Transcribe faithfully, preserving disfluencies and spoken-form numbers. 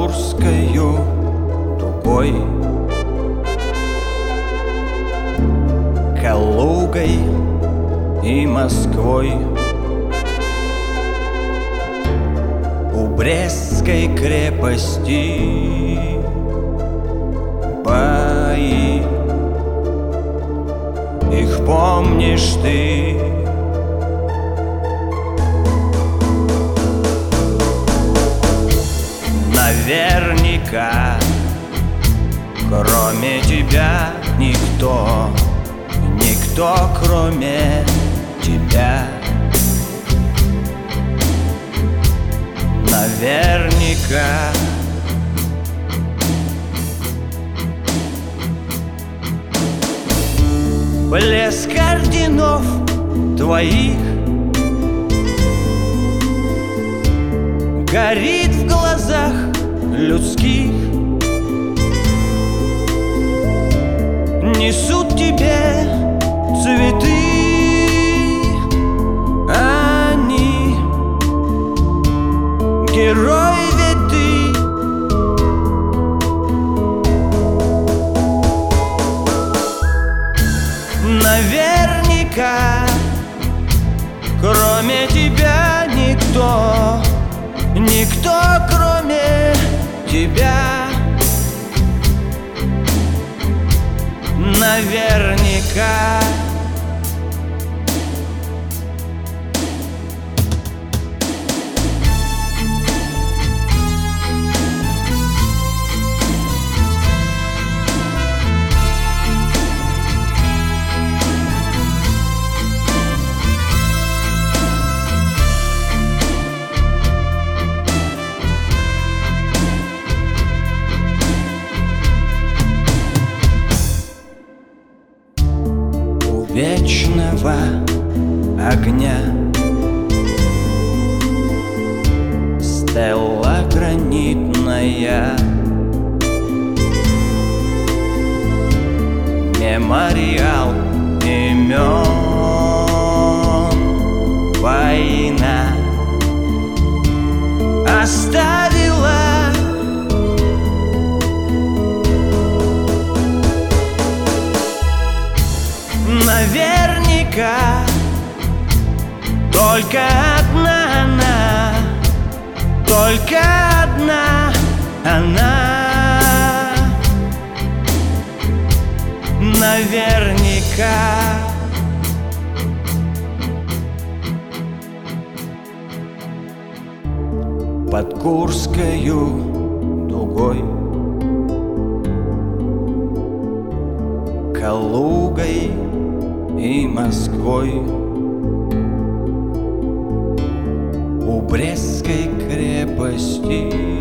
Курскою дугой, Калугой и Москвой, у Брестской крепости бои. Их помнишь ты? Наверняка, кроме тебя никто, никто кроме тебя. Наверняка. Блеск орденов твоих горит в глазах людских, несут тебе цветы они, герой ведь ты. Наверняка, кроме тебя никто, никто кроме тебя. Наверняка. Вечного огня стелла гранитная, мемориал имен. Война оставила наверняка только одна она, только одна она. Наверняка. Под Курскою дугой, Калугой и Москвой, у Брестской крепости